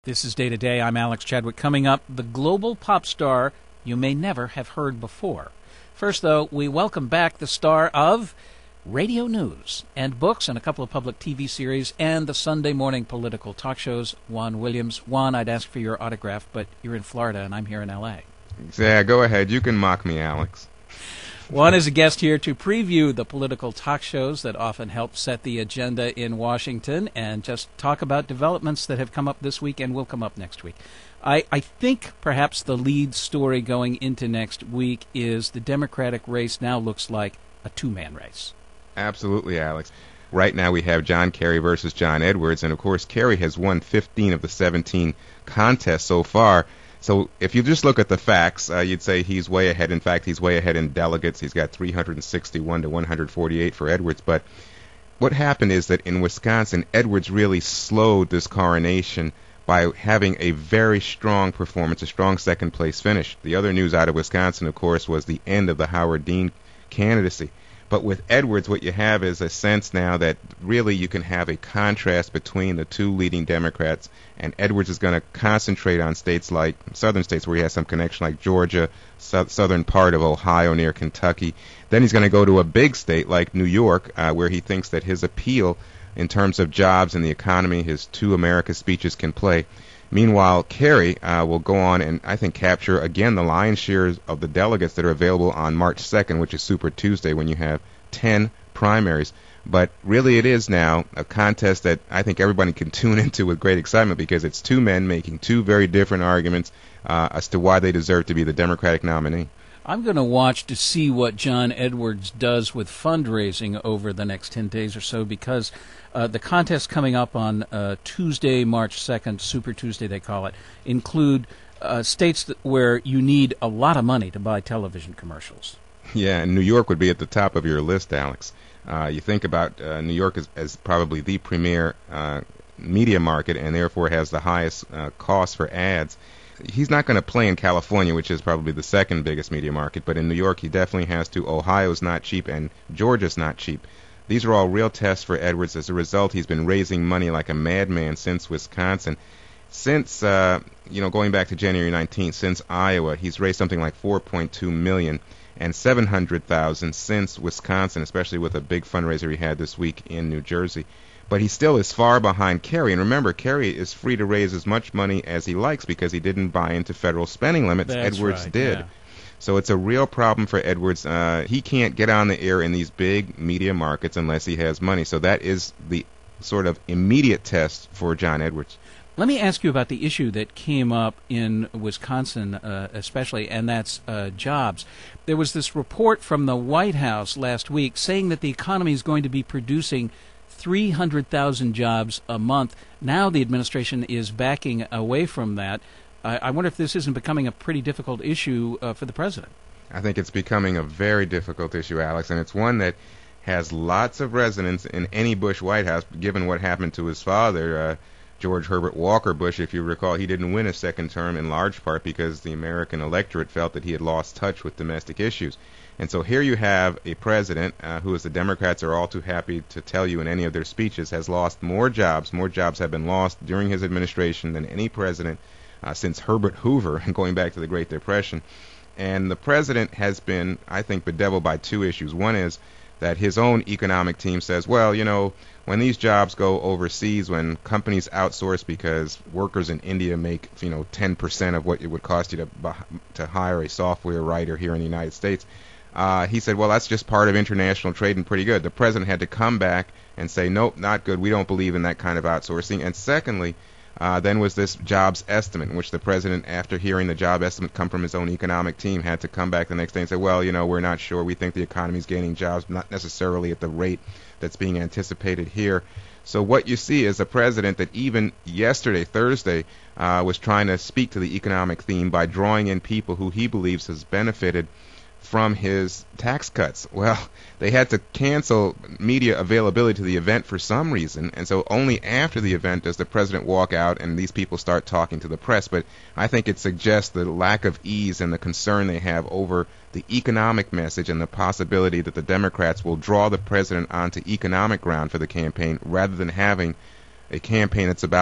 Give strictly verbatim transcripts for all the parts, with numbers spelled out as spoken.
This is Day to Day. I'm Alex Chadwick. Coming up, the global pop star you may never have heard before. First, though, we welcome back the star of radio news and books and a couple of public T V series and the Sunday morning political talk shows, Juan Williams. Juan, I'd ask for your autograph, but you're in Florida and I'm here in L A. Yeah, go ahead. You can mock me, Alex. Juan is a guest here to preview the political talk shows that often help set the agenda in Washington and just talk about developments that have come up this week and will come up next week. I, I think perhaps the lead story going into next week is the Democratic race now looks like a two-man race. Absolutely, Alex. Right now we have John Kerry versus John Edwards, and of course Kerry has won fifteen of the seventeen contests so far. So if you just look at the facts, uh, you'd say he's way ahead. In fact, he's way ahead in delegates. He's got three hundred sixty-one to one hundred forty-eight for Edwards. But what happened is that in Wisconsin, Edwards really slowed this coronation by having a very strong performance, a strong second-place finish. The other news out of Wisconsin, of course, was the end of the Howard Dean candidacy. But with Edwards, what you have is a sense now that really you can have a contrast between the two leading Democrats, and Edwards is going to concentrate on states like southern states where he has some connection, like Georgia, so- southern part of Ohio near Kentucky. Then he's going to go to a big state like New York, uh, where he thinks that his appeal in terms of jobs and the economy, his two America speeches can play. Meanwhile, Kerry uh, will go on and, I think, capture, again, the lion's share of the delegates that are available on March second, which is Super Tuesday, when you have ten primaries. But really it is now a contest that I think everybody can tune into with great excitement because it's two men making two very different arguments uh, as to why they deserve to be the Democratic nominee. I'm going to watch to see what John Edwards does with fundraising over the next ten days or so because uh, the contests coming up on uh, Tuesday, March second, Super Tuesday they call it, include uh, states that, where you need a lot of money to buy television commercials. Yeah, and New York would be at the top of your list, Alex. Uh, you think about uh, New York as, as probably the premier uh, media market and therefore has the highest uh, cost for ads. He's not going to play in California, which is probably the second biggest media market, but in New York he definitely has to. Ohio's not cheap, and Georgia's not cheap. These are all real tests for Edwards. As a result, he's been raising money like a madman since Wisconsin. Since, uh, you know, going back to January nineteenth, since Iowa, he's raised something like four point two million dollars and seven hundred thousand dollars since Wisconsin, especially with a big fundraiser he had this week in New Jersey. But he still is far behind Kerry. And remember, Kerry is free to raise as much money as he likes because he didn't buy into federal spending limits. That's Edwards right, did. Yeah. So it's a real problem for Edwards. Uh, he can't get on the air in these big media markets unless he has money. So that is the sort of immediate test for John Edwards. Let me ask you about the issue that came up in Wisconsin uh, especially, and that's uh, jobs. There was this report from the White House last week saying that the economy is going to be producing three hundred thousand jobs a month. Now the administration is backing away from that. I, I wonder if this isn't becoming a pretty difficult issue uh, for the president. I think it's becoming a very difficult issue, Alex, and it's one that has lots of resonance in any Bush White House, given what happened to his father, uh, George Herbert Walker Bush. If you recall, he didn't win a second term in large part because the American electorate felt that he had lost touch with domestic issues. And so here you have a president uh, who, as the Democrats are all too happy to tell you in any of their speeches, has lost more jobs. More jobs have been lost during his administration than any president uh, since Herbert Hoover, going back to the Great Depression. And the president has been, I think, bedeviled by two issues. One is that his own economic team says, well, you know, when these jobs go overseas, when companies outsource because workers in India make, you know, ten percent of what it would cost you to to hire a software writer here in the United States, uh, he said, well, that's just part of international trade and pretty good. The president had to come back and say, nope, not good. We don't believe in that kind of outsourcing. And secondly, Uh, then was this jobs estimate, in which the president, after hearing the job estimate come from his own economic team, had to come back the next day and say, well, you know, we're not sure. We think the economy is gaining jobs, not necessarily at the rate that's being anticipated here. So what you see is a president that even yesterday, Thursday, uh, was trying to speak to the economic theme by drawing in people who he believes has benefited from his tax cuts. Well, they had to cancel media availability to the event for some reason, and so only after the event does the president walk out and these people start talking to the press. But I think it suggests the lack of ease and the concern they have over the economic message and the possibility that the Democrats will draw the president onto economic ground for the campaign rather than having a campaign that's about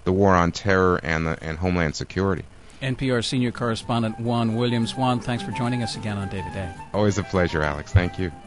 the war on terror and the and homeland security. N P R senior correspondent Juan Williams. Juan, thanks for joining us again on Day to Day. Always a pleasure, Alex. Thank you.